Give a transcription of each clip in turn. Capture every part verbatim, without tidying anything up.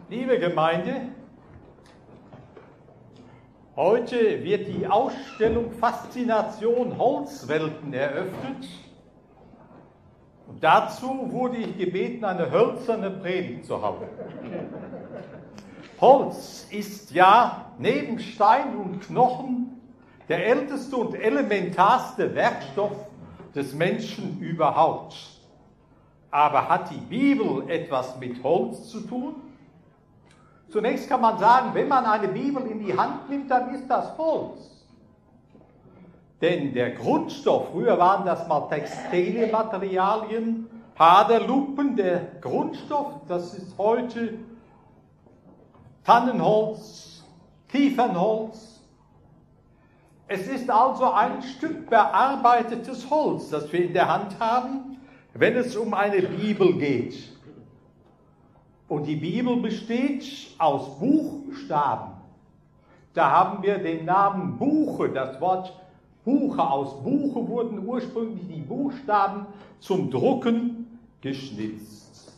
Liebe Gemeinde, heute wird die Ausstellung Faszination Holzwelten eröffnet. Und dazu wurde ich gebeten, eine hölzerne Predigt zu halten. Holz ist ja neben Stein und Knochen der älteste und elementarste Werkstoff des Menschen überhaupt. Aber hat die Bibel etwas mit Holz zu tun? Zunächst kann man sagen, wenn man eine Bibel in die Hand nimmt, dann ist das Holz. Denn der Grundstoff, früher waren das mal Textilmaterialien, Haderlupen, der Grundstoff, das ist heute Tannenholz, Kiefernholz. Es ist also ein Stück bearbeitetes Holz, das wir in der Hand haben, wenn es um eine Bibel geht. Und die Bibel besteht aus Buchstaben. Da haben wir den Namen Buche, das Wort Buche. Aus Buche wurden ursprünglich die Buchstaben zum Drucken geschnitzt.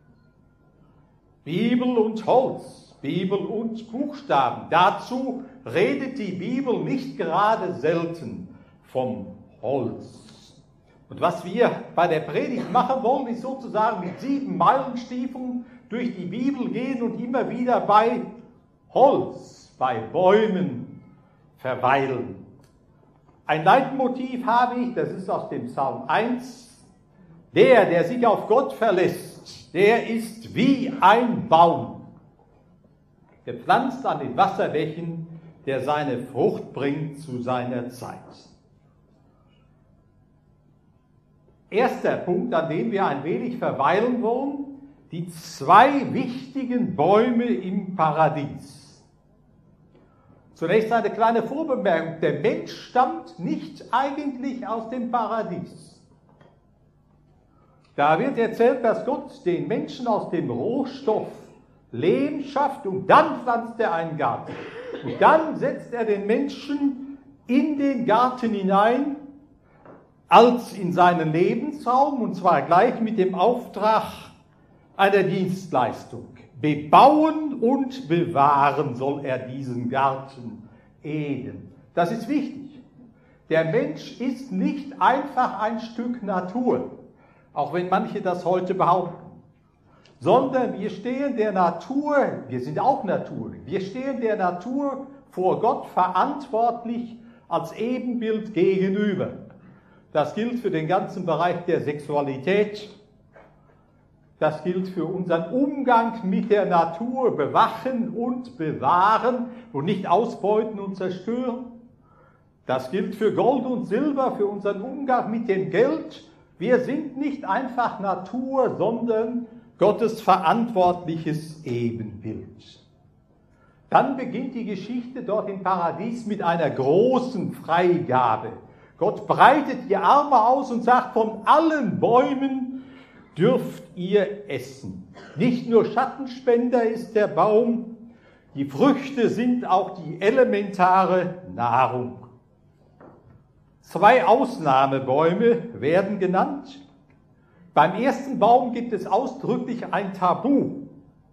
Bibel und Holz, Bibel und Buchstaben. Dazu redet die Bibel nicht gerade selten vom Holz. Und was wir bei der Predigt machen wollen, ist sozusagen mit sieben Meilenstiefeln durch die Bibel gehen und immer wieder bei Holz, bei Bäumen verweilen. Ein Leitmotiv habe ich, das ist aus dem Psalm eins. Der, der sich auf Gott verlässt, der ist wie ein Baum, gepflanzt an den Wasserbächen, der seine Frucht bringt zu seiner Zeit. Erster Punkt, an dem wir ein wenig verweilen wollen: die zwei wichtigen Bäume im Paradies. Zunächst eine kleine Vorbemerkung: Der Mensch stammt nicht eigentlich aus dem Paradies. Da wird erzählt, dass Gott den Menschen aus dem Rohstoff Lehm schafft und dann pflanzt er einen Garten. Und dann setzt er den Menschen in den Garten hinein, als in seinen Lebensraum, und zwar gleich mit dem Auftrag einer Dienstleistung. Bebauen und bewahren soll er diesen Garten Eden. Das ist wichtig. Der Mensch ist nicht einfach ein Stück Natur, auch wenn manche das heute behaupten, sondern wir stehen der Natur, wir sind auch Natur, wir stehen der Natur vor Gott verantwortlich als Ebenbild gegenüber. Das gilt für den ganzen Bereich der Sexualität. Das gilt für unseren Umgang mit der Natur, bewachen und bewahren und nicht ausbeuten und zerstören. Das gilt für Gold und Silber, für unseren Umgang mit dem Geld. Wir sind nicht einfach Natur, sondern Gottes verantwortliches Ebenbild. Dann beginnt die Geschichte dort im Paradies mit einer großen Freigabe. Gott breitet die Arme aus und sagt: Von allen Bäumen dürft ihr essen. Nicht nur Schattenspender ist der Baum, die Früchte sind auch die elementare Nahrung. Zwei Ausnahmebäume werden genannt. Beim ersten Baum gibt es ausdrücklich ein Tabu.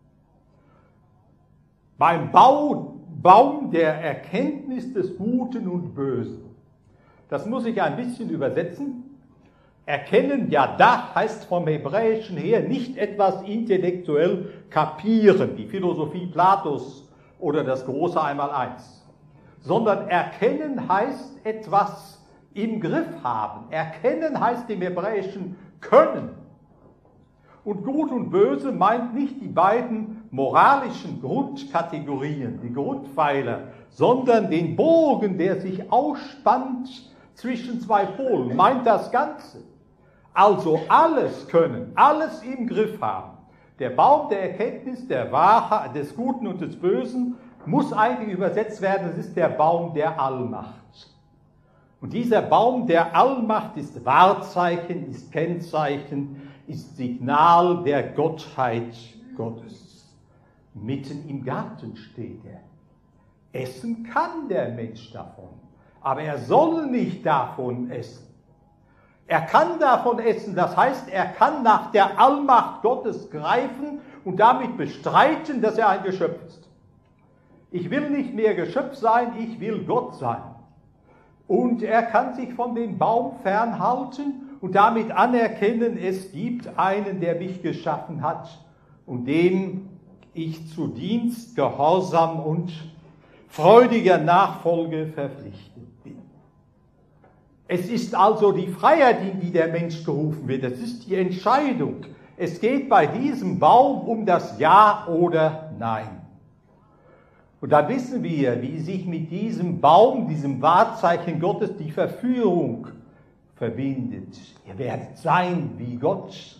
Beim Bau, Baum der Erkenntnis des Guten und Bösen. Das muss ich ein bisschen übersetzen. Erkennen, ja, da heißt vom Hebräischen her nicht etwas intellektuell kapieren, die Philosophie Platos oder das große Einmaleins, sondern erkennen heißt etwas im Griff haben. Erkennen heißt im Hebräischen können. Und Gut und Böse meint nicht die beiden moralischen Grundkategorien, die Grundpfeiler, sondern den Bogen, der sich ausspannt zwischen zwei Polen, meint das Ganze. Also alles können, alles im Griff haben. Der Baum der Erkenntnis der Wahrheit, des Guten und des Bösen muss eigentlich übersetzt werden, es ist der Baum der Allmacht. Und dieser Baum der Allmacht ist Wahrzeichen, ist Kennzeichen, ist Signal der Gottheit Gottes. Mitten im Garten steht er. Essen kann der Mensch davon, aber er soll nicht davon essen. Er kann davon essen, das heißt, er kann nach der Allmacht Gottes greifen und damit bestreiten, dass er ein Geschöpf ist. Ich will nicht mehr Geschöpf sein, ich will Gott sein. Und er kann sich von dem Baum fernhalten und damit anerkennen, es gibt einen, der mich geschaffen hat und dem ich zu Dienst, Gehorsam und freudiger Nachfolge verpflichtet bin. Es ist also die Freiheit, in die der Mensch gerufen wird. Es ist die Entscheidung. Es geht bei diesem Baum um das Ja oder Nein. Und da wissen wir, wie sich mit diesem Baum, diesem Wahrzeichen Gottes, die Verführung verbindet. Ihr werdet sein wie Gott.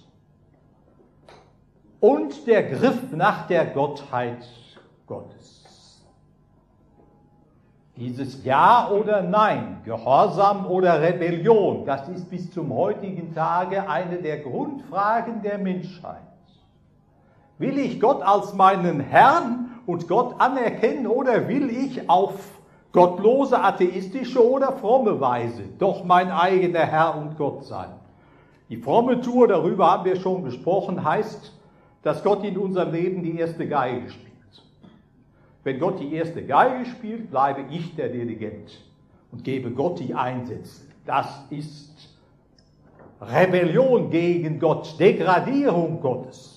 Und der Griff nach der Gottheit Gottes. Dieses Ja oder Nein, Gehorsam oder Rebellion, das ist bis zum heutigen Tage eine der Grundfragen der Menschheit. Will ich Gott als meinen Herrn und Gott anerkennen oder will ich auf gottlose, atheistische oder fromme Weise doch mein eigener Herr und Gott sein? Die fromme Tour, darüber haben wir schon gesprochen, heißt, dass Gott in unserem Leben die erste Geige spielt. Wenn Gott die erste Geige spielt, bleibe ich der Dirigent und gebe Gott die Einsätze. Das ist Rebellion gegen Gott, Degradierung Gottes.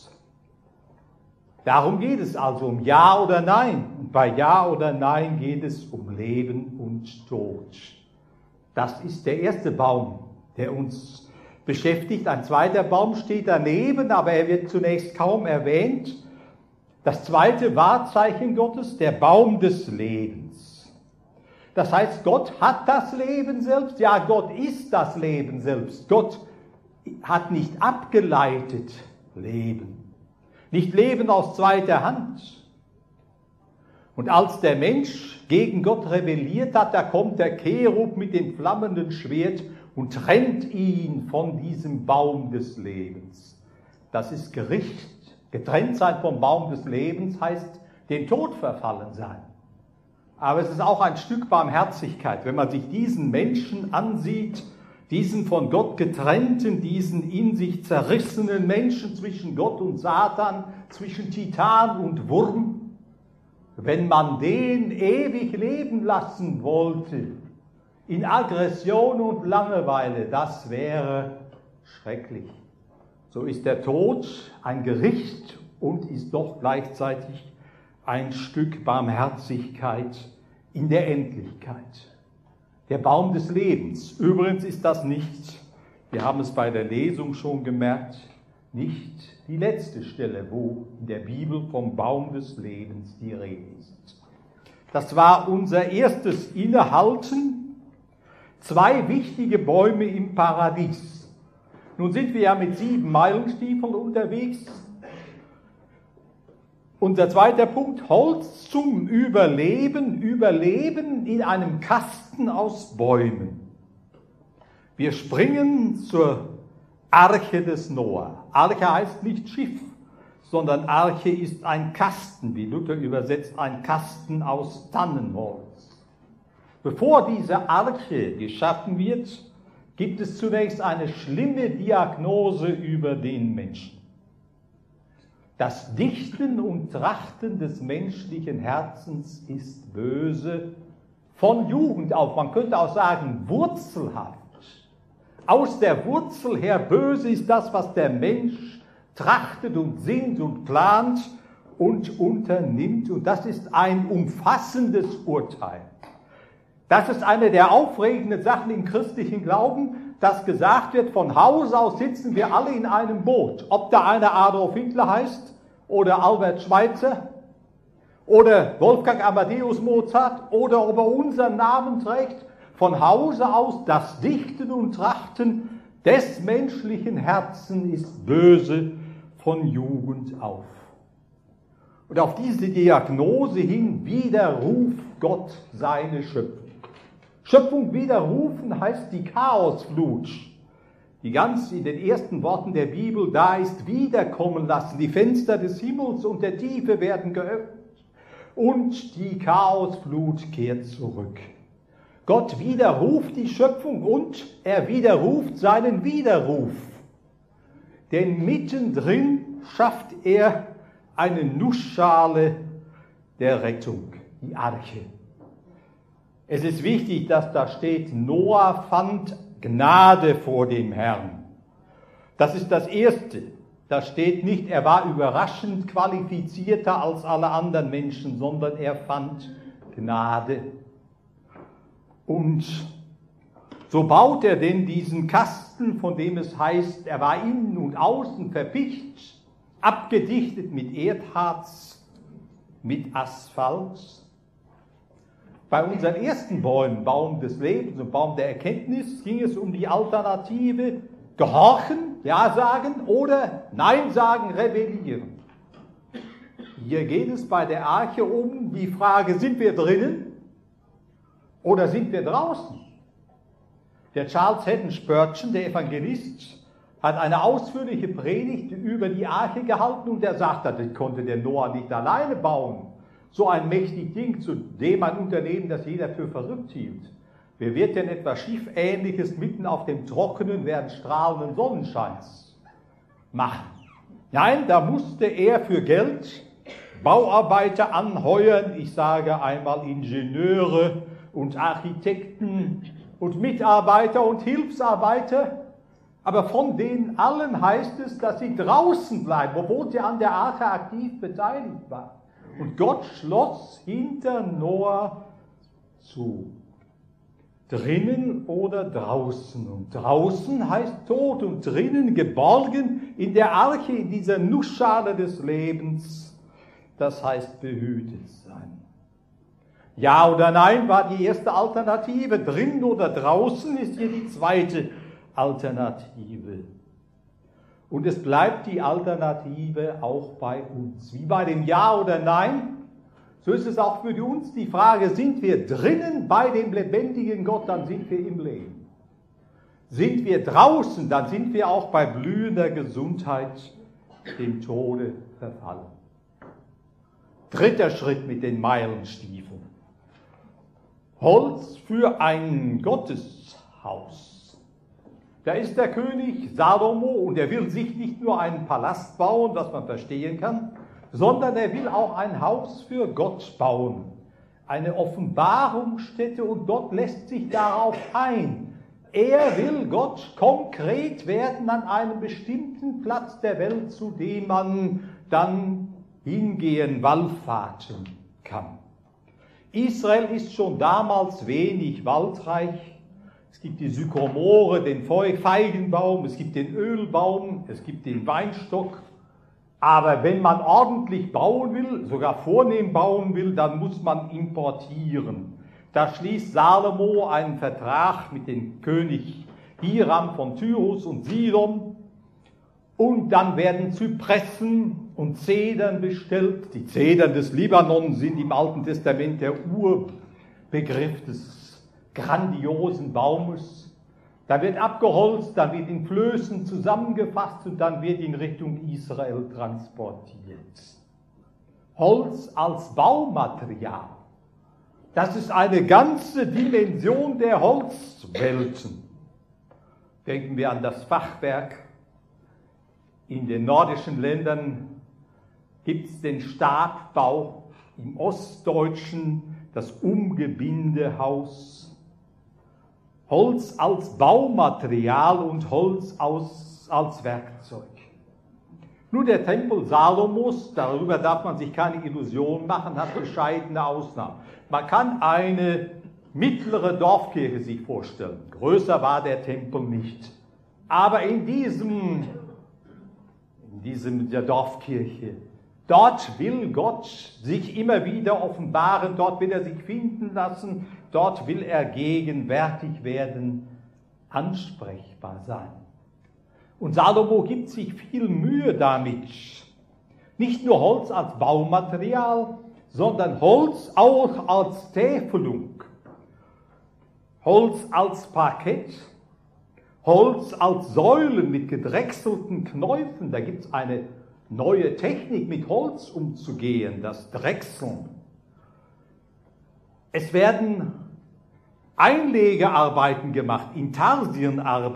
Darum geht es also um Ja oder Nein. Und bei Ja oder Nein geht es um Leben und Tod. Das ist der erste Baum, der uns beschäftigt. Ein zweiter Baum steht daneben, aber er wird zunächst kaum erwähnt. Das zweite Wahrzeichen Gottes, der Baum des Lebens. Das heißt, Gott hat das Leben selbst. Ja, Gott ist das Leben selbst. Gott hat nicht abgeleitet Leben. Nicht Leben aus zweiter Hand. Und als der Mensch gegen Gott rebelliert hat, da kommt der Cherub mit dem flammenden Schwert und trennt ihn von diesem Baum des Lebens. Das ist Gericht. Getrennt sein vom Baum des Lebens heißt den Tod verfallen sein. Aber es ist auch ein Stück Barmherzigkeit, wenn man sich diesen Menschen ansieht, diesen von Gott getrennten, diesen in sich zerrissenen Menschen zwischen Gott und Satan, zwischen Titan und Wurm. Wenn man den ewig leben lassen wollte, in Aggression und Langeweile, das wäre schrecklich. So ist der Tod ein Gericht und ist doch gleichzeitig ein Stück Barmherzigkeit in der Endlichkeit. Der Baum des Lebens. Übrigens ist das nicht, wir haben es bei der Lesung schon gemerkt, nicht die letzte Stelle, wo in der Bibel vom Baum des Lebens die Rede ist. Das war unser erstes Innehalten. Zwei wichtige Bäume im Paradies. Nun sind wir ja mit sieben Meilenstiefeln unterwegs. Unser zweiter Punkt, Holz zum Überleben, Überleben in einem Kasten aus Bäumen. Wir springen zur Arche des Noah. Arche heißt nicht Schiff, sondern Arche ist ein Kasten, wie Luther übersetzt, ein Kasten aus Tannenholz. Bevor diese Arche geschaffen wird, gibt es zunächst eine schlimme Diagnose über den Menschen. Das Dichten und Trachten des menschlichen Herzens ist böse, von Jugend auf, man könnte auch sagen wurzelhaft. Aus der Wurzel her böse ist das, was der Mensch trachtet und sinnt und plant und unternimmt. Und das ist ein umfassendes Urteil. Das ist eine der aufregenden Sachen im christlichen Glauben, dass gesagt wird, von Haus aus sitzen wir alle in einem Boot. Ob da einer Adolf Hitler heißt oder Albert Schweitzer oder Wolfgang Amadeus Mozart oder ob er unseren Namen trägt, von Hause aus das Dichten und Trachten des menschlichen Herzens ist böse von Jugend auf. Und auf diese Diagnose hin widerruft Gott seine Schöpfung. Schöpfung widerrufen heißt die Chaosflut, die ganz in den ersten Worten der Bibel da ist, wiederkommen lassen. Die Fenster des Himmels und der Tiefe werden geöffnet und die Chaosflut kehrt zurück. Gott widerruft die Schöpfung und er widerruft seinen Widerruf. Denn mittendrin schafft er eine Nussschale der Rettung, die Arche. Es ist wichtig, dass da steht, Noah fand Gnade vor dem Herrn. Das ist das Erste. Da steht nicht, er war überraschend qualifizierter als alle anderen Menschen, sondern er fand Gnade. Und so baut er denn diesen Kasten, von dem es heißt, er war innen und außen verpicht, abgedichtet mit Erdharz, mit Asphalt. Bei unseren ersten Bäumen, Baum des Lebens und Baum der Erkenntnis, ging es um die Alternative gehorchen, ja sagen oder nein sagen, rebellieren. Hier geht es bei der Arche um die Frage, sind wir drinnen oder sind wir draußen? Der Charles Haddon Spurgeon, der Evangelist, hat eine ausführliche Predigt über die Arche gehalten und er sagt, das konnte der Noah nicht alleine bauen. So ein mächtiges Ding, zu dem ein Unternehmen, das jeder für verrückt hielt. Wer wird denn etwas Schiffähnliches mitten auf dem Trockenen während strahlenden Sonnenscheins machen? Nein, da musste er für Geld Bauarbeiter anheuern, ich sage einmal Ingenieure und Architekten und Mitarbeiter und Hilfsarbeiter, aber von denen allen heißt es, dass sie draußen bleiben, obwohl sie an der Arche aktiv beteiligt waren. Und Gott schloss hinter Noah zu. Drinnen oder draußen. Und draußen heißt tot und drinnen geborgen in der Arche, in dieser Nussschale des Lebens. Das heißt behütet sein. Ja oder nein war die erste Alternative. Drinnen oder draußen ist hier die zweite Alternative. Und es bleibt die Alternative auch bei uns. Wie bei dem Ja oder Nein, so ist es auch für uns die Frage, sind wir drinnen bei dem lebendigen Gott, dann sind wir im Leben. Sind wir draußen, dann sind wir auch bei blühender Gesundheit dem Tode verfallen. Dritter Schritt mit den Meilenstiefeln. Holz für ein Gotteshaus. Da ist der König Salomo und er will sich nicht nur einen Palast bauen, was man verstehen kann, sondern er will auch ein Haus für Gott bauen. Eine Offenbarungsstätte und Gott lässt sich darauf ein. Er will Gott konkret werden an einem bestimmten Platz der Welt, zu dem man dann hingehen, wallfahrten kann. Israel ist schon damals wenig waldreich. Es gibt die Sykomore, den Feigenbaum, es gibt den Ölbaum, es gibt den Weinstock. Aber wenn man ordentlich bauen will, sogar vornehm bauen will, dann muss man importieren. Da schließt Salomo einen Vertrag mit dem König Hiram von Tyrus und Sidon. Und dann werden Zypressen und Zedern bestellt. Die Zedern des Libanon sind im Alten Testament der Urbegriff des grandiosen Baumes. Da wird abgeholzt, dann wird in Flößen zusammengefasst und dann wird in Richtung Israel transportiert. Holz als Baumaterial, das ist eine ganze Dimension der Holzwelten. Denken wir an das Fachwerk. In den nordischen Ländern gibt es den Stabbau, im Ostdeutschen das Umgebindehaus. Holz als Baumaterial und Holz als, als Werkzeug. Nur der Tempel Salomos, darüber darf man sich keine Illusion machen, hat bescheidene Ausnahmen. Man kann eine mittlere Dorfkirche sich vorstellen. Größer war der Tempel nicht. Aber in diesem, in diesem der Dorfkirche, dort will Gott sich immer wieder offenbaren, dort will er sich finden lassen, dort will er gegenwärtig werden, ansprechbar sein. Und Salomo gibt sich viel Mühe damit. Nicht nur Holz als Baumaterial, sondern Holz auch als Täfelung. Holz als Parkett. Holz als Säulen mit gedrechselten Knäufen. Da gibt es eine neue Technik, mit Holz umzugehen, das Drechseln. Es werden Einlegearbeiten gemacht,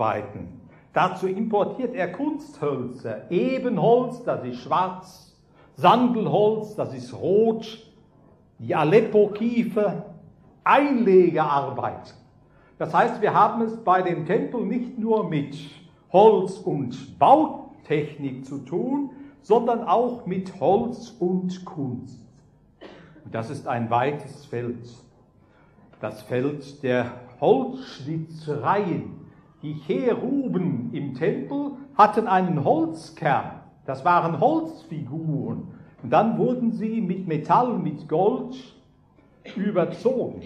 Intarsienarbeiten. Dazu importiert er Kunsthölzer, Ebenholz, das ist schwarz, Sandelholz, das ist rot, die Aleppo-Kiefer, Einlegearbeit. Das heißt, wir haben es bei dem Tempel nicht nur mit Holz und Bautechnik zu tun, sondern auch mit Holz und Kunst. Und das ist ein weites Feld. Das Feld der Holzschnitzereien. Die Cheruben im Tempel hatten einen Holzkern. Das waren Holzfiguren. Und dann wurden sie mit Metall, mit Gold überzogen.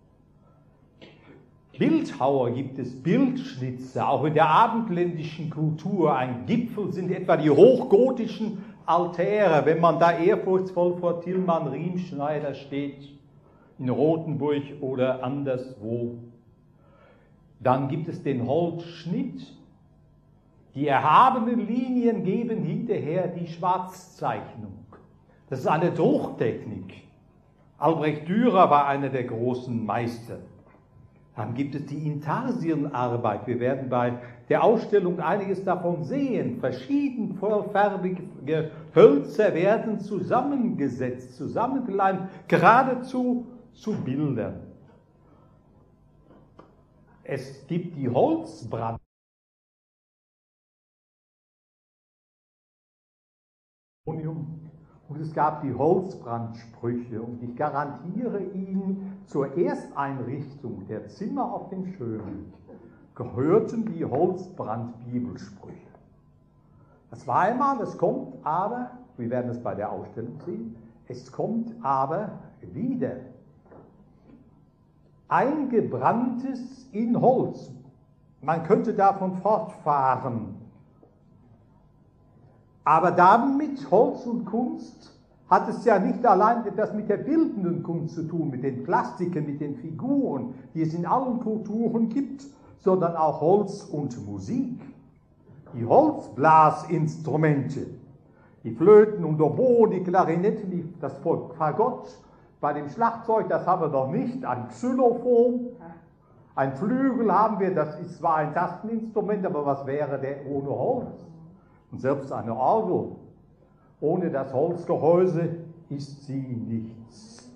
Bildhauer gibt es, Bildschnitzer, auch in der abendländischen Kultur. Ein Gipfel sind etwa die hochgotischen Altäre, wenn man da ehrfurchtsvoll vor Tilman Riemschneider steht, in Rothenburg oder anderswo. Dann gibt es den Holzschnitt. Die erhabenen Linien geben hinterher die Schwarzzeichnung. Das ist eine Drucktechnik. Albrecht Dürer war einer der großen Meister. Dann gibt es die Intarsienarbeit. Wir werden bei der Ausstellung einiges davon sehen. Verschiedenfarbige Hölzer werden zusammengesetzt, zusammengeleimt, geradezu zu Bildern. Es gibt die Holzbrand. Und es gab die Holzbrandsprüche. Und ich garantiere Ihnen, zur Ersteinrichtung der Zimmer auf dem Schönweg gehörten die Holzbrandbibelsprüche. Das war einmal, es kommt aber, wir werden es bei der Ausstellung sehen, es kommt aber wieder. Eingebranntes in Holz. Man könnte davon fortfahren. Aber damit Holz und Kunst hat es ja nicht allein etwas mit der bildenden Kunst zu tun, mit den Plastiken, mit den Figuren, die es in allen Kulturen gibt, sondern auch Holz und Musik. Die Holzblasinstrumente, die Flöten und Oboen, die Klarinetten, die, das Fagott, bei dem Schlagzeug, das haben wir noch nicht, ein Xylophon, ein Flügel haben wir, das ist zwar ein Tasteninstrument, aber was wäre der ohne Holz? Und selbst eine Orgel, ohne das Holzgehäuse ist sie nichts.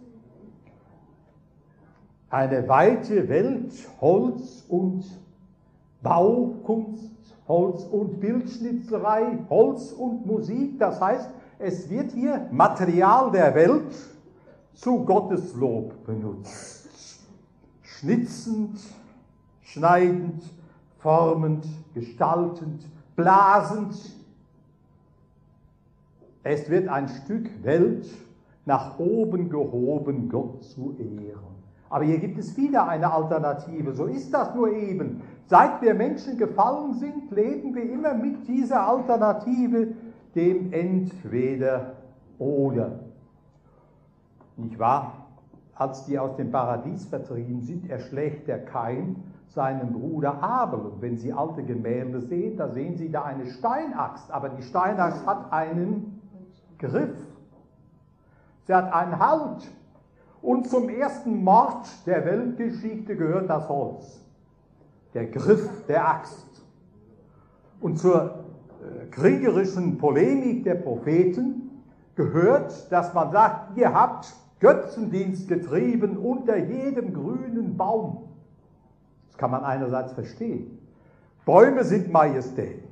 Eine weite Welt, Holz und Baukunst, Holz und Bildschnitzerei, Holz und Musik, das heißt, es wird hier Material der Welt zu Gotteslob benutzt. Schnitzend, schneidend, formend, gestaltend, blasend. Es wird ein Stück Welt nach oben gehoben, Gott zu ehren. Aber hier gibt es wieder eine Alternative. So ist das nur eben. Seit wir Menschen gefallen sind, leben wir immer mit dieser Alternative, dem Entweder-Oder. Nicht wahr? Als die aus dem Paradies vertrieben sind, erschlägt der Kain seinen Bruder Abel. Und wenn Sie alte Gemälde sehen, da sehen Sie da eine Steinaxt. Aber die Steinaxt hat einen Griff. Sie hat einen Halt. Und zum ersten Mord der Weltgeschichte gehört das Holz. Der Griff der Axt. Und zur äh, kriegerischen Polemik der Propheten gehört, dass man sagt, ihr habt Götzendienst getrieben unter jedem grünen Baum. Das kann man einerseits verstehen. Bäume sind Majestät.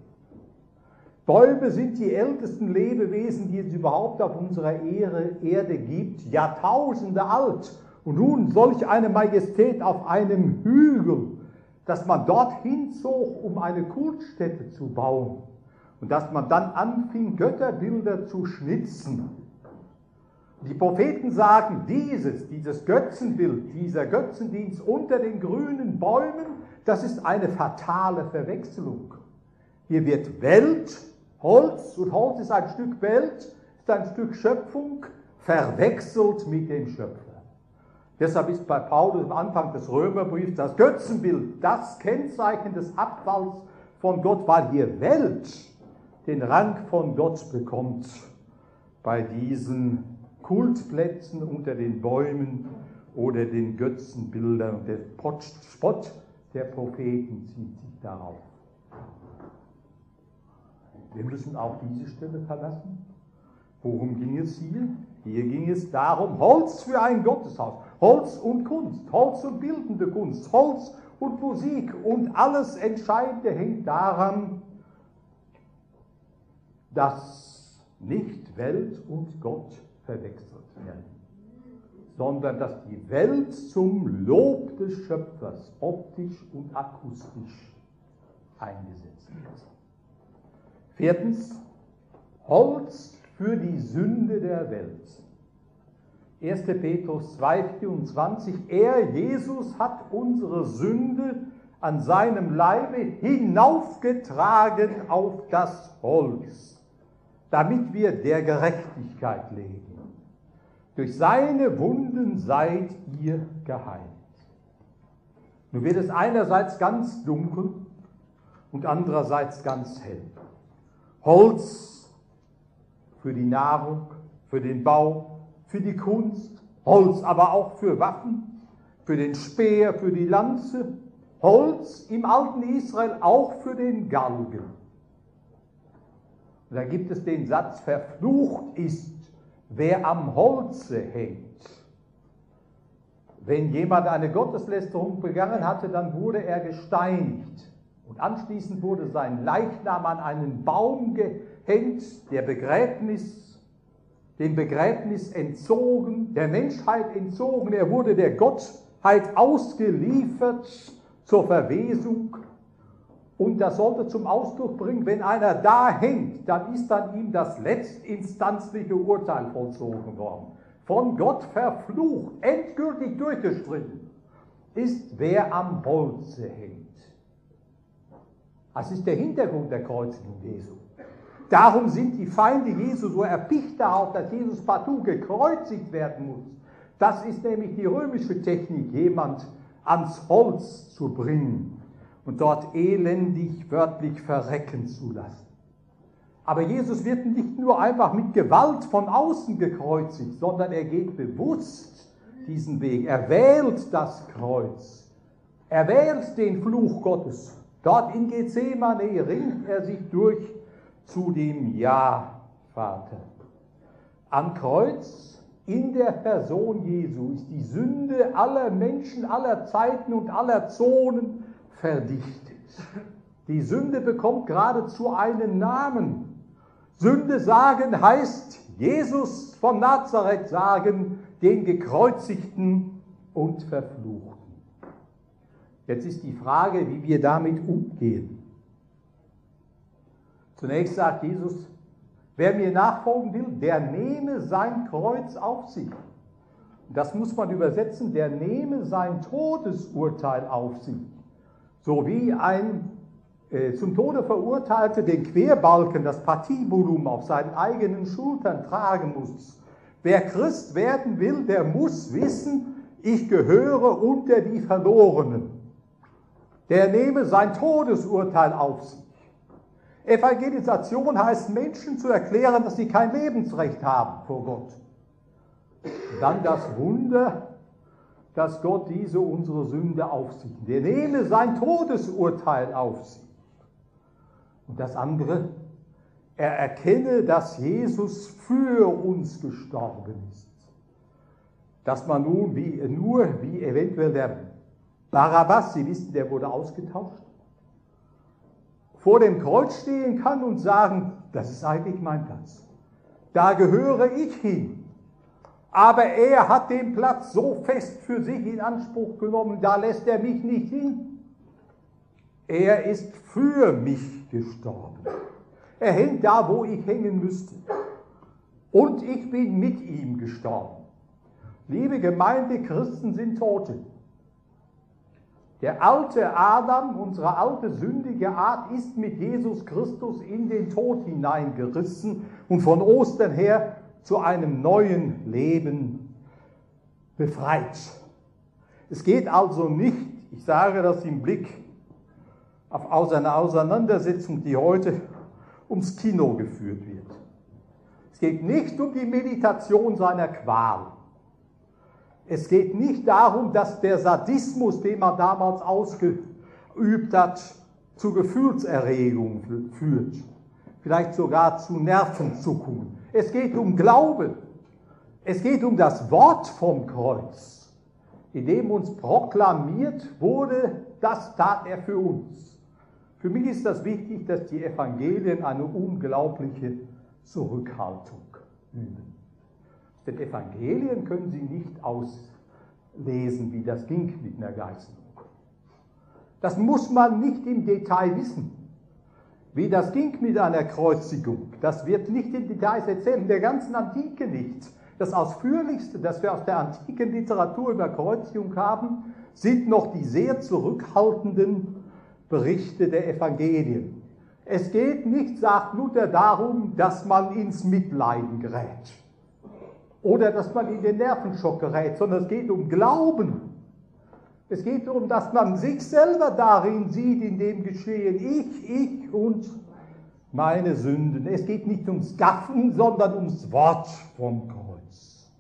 Bäume sind die ältesten Lebewesen, die es überhaupt auf unserer Erde gibt, Jahrtausende alt. Und nun solch eine Majestät auf einem Hügel, dass man dorthin zog, um eine Kultstätte zu bauen. Und dass man dann anfing, Götterbilder zu schnitzen. Die Propheten sagen, dieses, dieses Götzenbild, dieser Götzendienst unter den grünen Bäumen, das ist eine fatale Verwechslung. Hier wird Welt, Holz, und Holz ist ein Stück Welt, ist ein Stück Schöpfung, verwechselt mit dem Schöpfer. Deshalb ist bei Paulus am Anfang des Römerbriefs das Götzenbild, das Kennzeichen des Abfalls von Gott, weil hier Welt den Rang von Gott bekommt bei diesen Kultplätzen unter den Bäumen oder den Götzenbildern. Der Spott der Propheten zieht sich darauf. Wir müssen auch diese Stelle verlassen. Worum ging es hier? Hier ging es darum, Holz für ein Gotteshaus, Holz und Kunst, Holz und bildende Kunst, Holz und Musik und alles Entscheidende hängt daran, dass nicht Welt und Gott verwechselt werden, sondern dass die Welt zum Lob des Schöpfers optisch und akustisch eingesetzt wird. Viertens, Holz für die Sünde der Welt. erster Petrus zwei vierundzwanzig, er, Jesus, hat unsere Sünde an seinem Leibe hinaufgetragen auf das Holz, damit wir der Gerechtigkeit leben. Durch seine Wunden seid ihr geheilt. Nun wird es einerseits ganz dunkel und andererseits ganz hell. Holz für die Nahrung, für den Bau, für die Kunst, Holz aber auch für Waffen, für den Speer, für die Lanze, Holz im alten Israel auch für den Galgen. Und da gibt es den Satz, verflucht ist, wer am Holze hängt. Wenn jemand eine Gotteslästerung begangen hatte, dann wurde er gesteinigt. Und anschließend wurde sein Leichnam an einen Baum gehängt, der Begräbnis, dem Begräbnis entzogen, der Menschheit entzogen. Er wurde der Gottheit ausgeliefert zur Verwesung. Und das sollte zum Ausdruck bringen, wenn einer da hängt, dann ist an ihm das letztinstanzliche Urteil vollzogen worden. Von Gott verflucht, endgültig durchgestrichen, ist wer am Holze hängt. Das ist der Hintergrund der Kreuzigung Jesu. Darum sind die Feinde Jesu so erpicht darauf, dass Jesus partout gekreuzigt werden muss. Das ist nämlich die römische Technik, jemand ans Holz zu bringen und dort elendig, wörtlich verrecken zu lassen. Aber Jesus wird nicht nur einfach mit Gewalt von außen gekreuzigt, sondern er geht bewusst diesen Weg. Er wählt das Kreuz. Er wählt den Fluch Gottes. Dort in Gethsemane ringt er sich durch zu dem Ja, Vater. Am Kreuz, in der Person Jesu, ist die Sünde aller Menschen, aller Zeiten und aller Zonen verdichtet. Die Sünde bekommt geradezu einen Namen. Sünde sagen heißt Jesus von Nazareth sagen, den Gekreuzigten und Verfluchten. Jetzt ist die Frage, wie wir damit umgehen. Zunächst sagt Jesus, wer mir nachfolgen will, der nehme sein Kreuz auf sich. Das muss man übersetzen, der nehme sein Todesurteil auf sich. So wie ein äh, zum Tode Verurteilte den Querbalken, das Patibulum auf seinen eigenen Schultern tragen muss. Wer Christ werden will, der muss wissen, ich gehöre unter die Verlorenen. Der nehme sein Todesurteil auf sich. Evangelisation heißt, Menschen zu erklären, dass sie kein Lebensrecht haben vor Gott. Dann das Wunder, dass Gott diese unsere Sünde auf sich nimmt. Der nehme sein Todesurteil auf sich. Und das andere, er erkenne, dass Jesus für uns gestorben ist. Dass man nun wie, nur wie eventuell der Barabbas, Sie wissen, der wurde ausgetauscht, vor dem Kreuz stehen kann und sagen, das ist eigentlich mein Platz. Da gehöre ich hin. Aber er hat den Platz so fest für sich in Anspruch genommen, da lässt er mich nicht hin. Er ist für mich gestorben. Er hängt da, wo ich hängen müsste. Und ich bin mit ihm gestorben. Liebe Gemeinde, Christen sind Tote. Der alte Adam, unsere alte sündige Art, ist mit Jesus Christus in den Tod hineingerissen und von Ostern her zu einem neuen Leben befreit. Es geht also nicht, ich sage das im Blick auf eine Auseinandersetzung, die heute ums Kino geführt wird. Es geht nicht um die Meditation seiner Qual. Es geht nicht darum, dass der Sadismus, den man damals ausgeübt hat, zu Gefühlserregung führt, vielleicht sogar zu Nervenzuckungen. Es geht um Glauben. Es geht um das Wort vom Kreuz, in dem uns proklamiert wurde, das tat er für uns. Für mich ist das wichtig, dass die Evangelien eine unglaubliche Zurückhaltung üben. Denn Evangelien können Sie nicht auslesen, wie das ging mit einer Geißelung. Das muss man nicht im Detail wissen. Wie das ging mit einer Kreuzigung, das wird nicht in Details erzählt, in der ganzen Antike nicht. Das Ausführlichste, das wir aus der antiken Literatur über Kreuzigung haben, sind noch die sehr zurückhaltenden Berichte der Evangelien. Es geht nicht, sagt Luther, darum, dass man ins Mitleiden gerät oder dass man in den Nervenschock gerät, sondern es geht um Glauben. Es geht darum, dass man sich selber darin sieht, in dem Geschehen, ich, ich und meine Sünden. Es geht nicht ums Gaffen, sondern ums Wort vom Kreuz.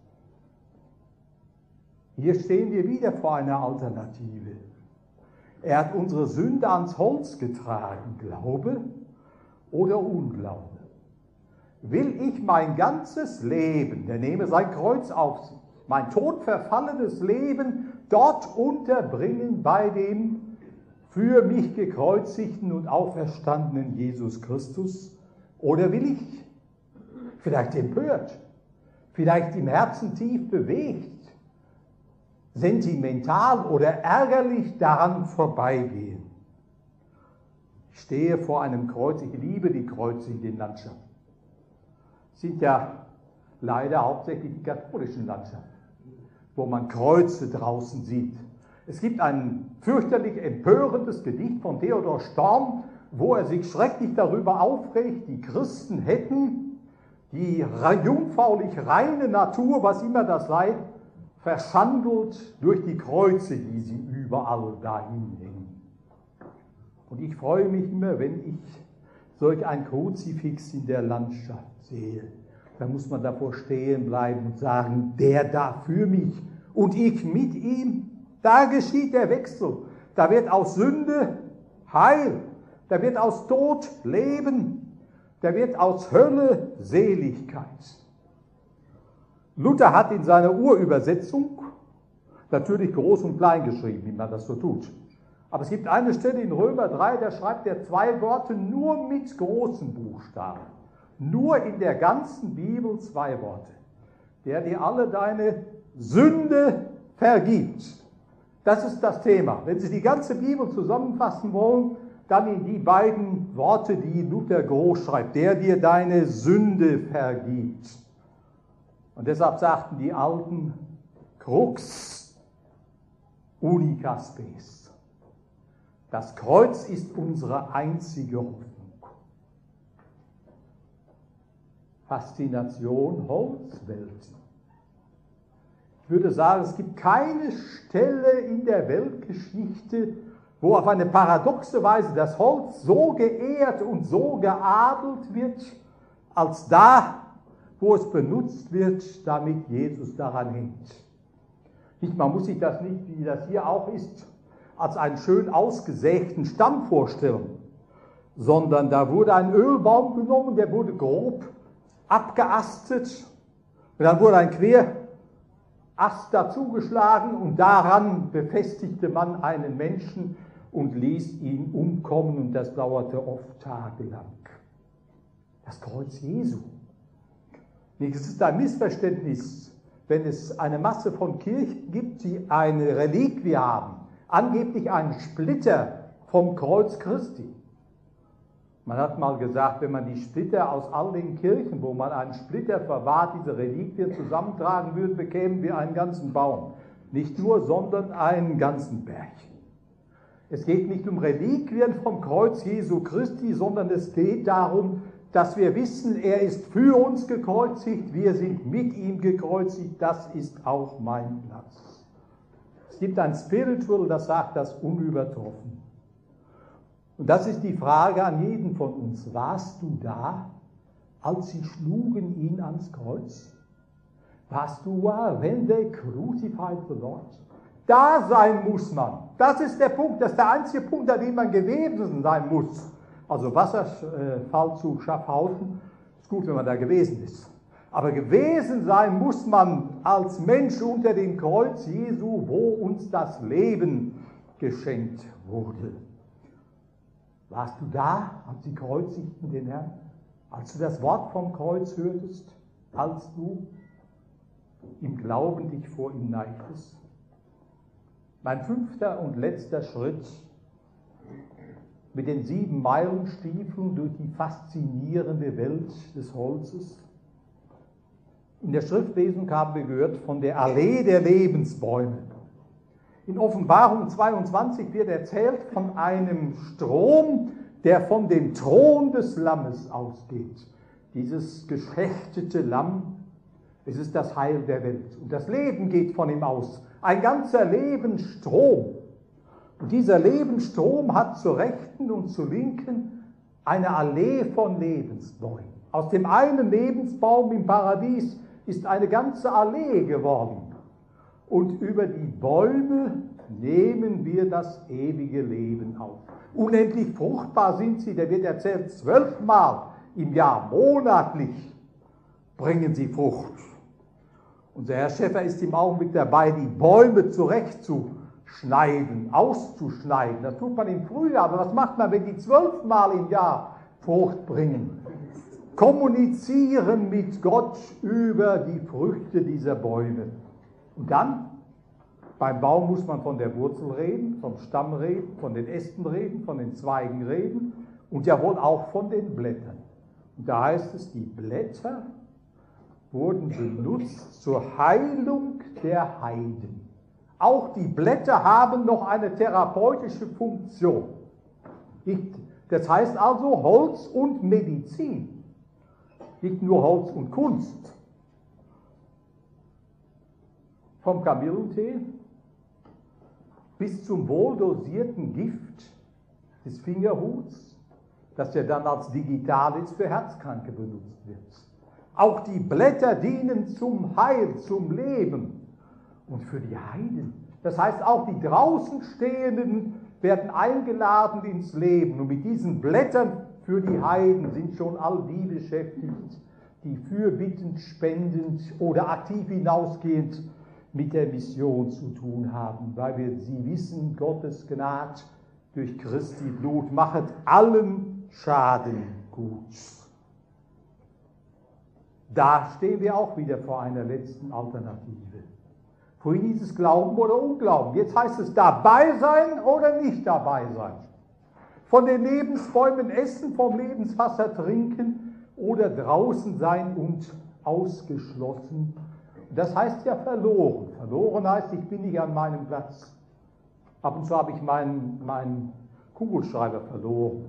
Hier stehen wir wieder vor einer Alternative. Er hat unsere Sünde ans Holz getragen, Glaube oder Unglaube. Will ich mein ganzes Leben, der nehme sein Kreuz auf sich, mein todverfallenes Leben dort unterbringen bei dem für mich gekreuzigten und auferstandenen Jesus Christus? Oder will ich, vielleicht empört, vielleicht im Herzen tief bewegt, sentimental oder ärgerlich daran vorbeigehen? Ich stehe vor einem Kreuz, ich liebe die Kreuze in den Landschaften. Es sind ja leider hauptsächlich die katholischen Landschaften, wo man Kreuze draußen sieht. Es gibt ein fürchterlich empörendes Gedicht von Theodor Storm, wo er sich schrecklich darüber aufregt, die Christen hätten die jungfräulich reine Natur, was immer das sei, verschandelt durch die Kreuze, die sie überall dahin hängen. Und ich freue mich immer, wenn ich solch ein Kruzifix in der Landschaft sehe. Da muss man davor stehen bleiben und sagen, der da für mich und ich mit ihm. Da geschieht der Wechsel. Da wird aus Sünde Heil. Da wird aus Tod Leben. Da wird aus Hölle Seligkeit. Luther hat in seiner Urübersetzung natürlich groß und klein geschrieben, wie man das so tut. Aber es gibt eine Stelle in Römer drei, da schreibt er zwei Worte nur mit großen Buchstaben. Nur in der ganzen Bibel zwei Worte. Der dir alle deine Sünde vergibt. Das ist das Thema. Wenn Sie die ganze Bibel zusammenfassen wollen, dann in die beiden Worte, die Luther groß schreibt. Der dir deine Sünde vergibt. Und deshalb sagten die Alten, Crux unica spes. Das Kreuz ist unsere einzige Hoffnung. Faszination Holzwelten. Ich würde sagen, es gibt keine Stelle in der Weltgeschichte, wo auf eine paradoxe Weise das Holz so geehrt und so geadelt wird, als da, wo es benutzt wird, damit Jesus daran hängt. Nicht, man muss sich das nicht, wie das hier auch ist, als einen schön ausgesägten Stamm vorstellen, sondern da wurde ein Ölbaum genommen, der wurde grob abgeastet und dann wurde ein Querast dazugeschlagen und daran befestigte man einen Menschen und ließ ihn umkommen und das dauerte oft tagelang. Das Kreuz Jesu. Es ist ein Missverständnis, wenn es eine Masse von Kirchen gibt, die eine Reliquie haben, angeblich einen Splitter vom Kreuz Christi. Man hat mal gesagt, wenn man die Splitter aus all den Kirchen, wo man einen Splitter verwahrt, diese Reliquien zusammentragen würde, bekämen wir einen ganzen Baum. Nicht nur, sondern einen ganzen Berg. Es geht nicht um Reliquien vom Kreuz Jesu Christi, sondern es geht darum, dass wir wissen, er ist für uns gekreuzigt, wir sind mit ihm gekreuzigt, das ist auch mein Platz. Es gibt ein Spiritual, das sagt das unübertroffen. Und das ist die Frage an jeden von uns. Warst du da, als sie schlugen ihn ans Kreuz? Warst du da, when they crucified the Lord? Da sein muss man. Das ist der Punkt, das ist der einzige Punkt, an dem man gewesen sein muss. Also Wasserfallzug Schaffhausen, ist gut, wenn man da gewesen ist. Aber gewesen sein muss man als Mensch unter dem Kreuz Jesu, wo uns das Leben geschenkt wurde. Warst du da, als sie kreuzigten den Herrn? Als du das Wort vom Kreuz hörtest? Als du im Glauben dich vor ihm neigtest? Mein fünfter und letzter Schritt mit den sieben Meilenstiefeln durch die faszinierende Welt des Holzes. In der Schriftlesung haben wir gehört von der Allee der Lebensbäume. In Offenbarung zweiundzwanzig wird erzählt von einem Strom, der von dem Thron des Lammes ausgeht. Dieses geschächtete Lamm, es ist das Heil der Welt. Und das Leben geht von ihm aus. Ein ganzer Lebensstrom. Und dieser Lebensstrom hat zur Rechten und zur Linken eine Allee von Lebensbäumen. Aus dem einen Lebensbaum im Paradies ist eine ganze Allee geworden. Und über die Bäume nehmen wir das ewige Leben auf. Unendlich fruchtbar sind sie, da wird erzählt, zwölfmal im Jahr, monatlich bringen sie Frucht. Unser Herr Schäfer ist im Augenblick dabei, die Bäume zurechtzuschneiden, auszuschneiden. Das tut man im Frühjahr, aber was macht man, wenn die zwölfmal im Jahr Frucht bringen? Kommunizieren mit Gott über die Früchte dieser Bäume. Und dann, beim Baum muss man von der Wurzel reden, vom Stamm reden, von den Ästen reden, von den Zweigen reden und ja wohl auch von den Blättern. Und da heißt es, die Blätter wurden benutzt zur Heilung der Heiden. Auch die Blätter haben noch eine therapeutische Funktion. Das heißt also Holz und Medizin, nicht nur Holz und Kunst. Vom Kamillentee bis zum wohldosierten Gift des Fingerhuts, das ja dann als Digitalis für Herzkranke benutzt wird. Auch die Blätter dienen zum Heil, zum Leben und für die Heiden. Das heißt, auch die draußen Stehenden werden eingeladen ins Leben. Und mit diesen Blättern für die Heiden sind schon all die beschäftigt, die fürbittend, spendend oder aktiv hinausgehend mit der Mission zu tun haben, weil wir sie wissen, Gottes Gnade durch Christi Blut machet allen Schaden gut. Da stehen wir auch wieder vor einer letzten Alternative. Vorhin hieß es Glauben oder Unglauben. Jetzt heißt es dabei sein oder nicht dabei sein. Von den Lebensbäumen essen, vom Lebenswasser trinken oder draußen sein und ausgeschlossen. Das heißt ja verloren. Verloren heißt, ich bin nicht an meinem Platz. Ab und zu habe ich meinen, meinen Kugelschreiber verloren.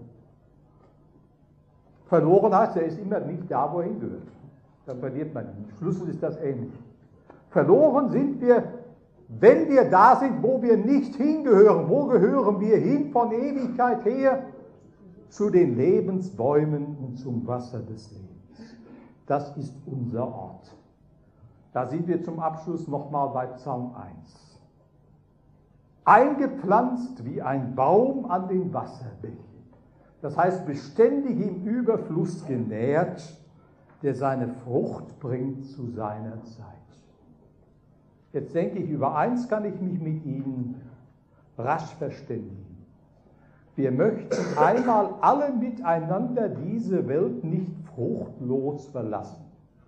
Verloren heißt, er ist immer nicht da, wo er hingehört. Dann verliert man ihn. Im Schlüssel ist das ähnlich. Verloren sind wir, wenn wir da sind, wo wir nicht hingehören. Wo gehören wir hin von Ewigkeit her? Zu den Lebensbäumen und zum Wasser des Lebens. Das ist unser Ort. Da sind wir zum Abschluss nochmal bei Psalm eins. Eingepflanzt wie ein Baum an den Wasserbächen. Das heißt, beständig im Überfluss genährt, der seine Frucht bringt zu seiner Zeit. Jetzt denke ich, über eins kann ich mich mit Ihnen rasch verständigen. Wir möchten einmal alle miteinander diese Welt nicht fruchtlos verlassen.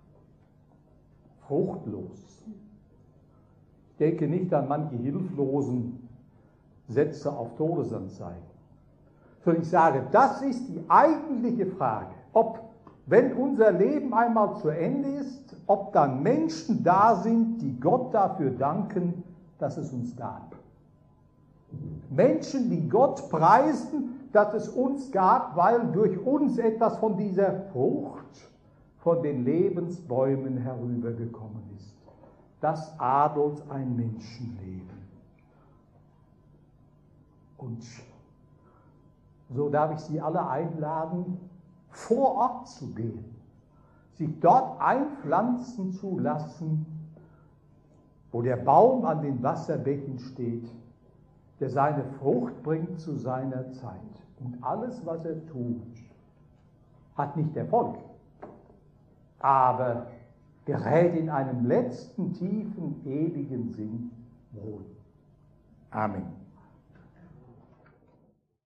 Fruchtlos. Ich denke nicht an manche hilflosen Sätze auf Todesanzeigen, sondern ich sage, das ist die eigentliche Frage, ob, wenn unser Leben einmal zu Ende ist, ob dann Menschen da sind, die Gott dafür danken, dass es uns gab. Menschen, die Gott preisen, dass es uns gab, weil durch uns etwas von dieser Frucht, von den Lebensbäumen herübergekommen ist. Das adelt ein Menschenleben. Und so darf ich Sie alle einladen, vor Ort zu gehen, sich dort einpflanzen zu lassen, wo der Baum an den Wasserbächen steht, der seine Frucht bringt zu seiner Zeit. Und alles, was er tut, hat nicht Erfolg, aber gerät in einem letzten tiefen, ewigen Sinn wohl. Amen.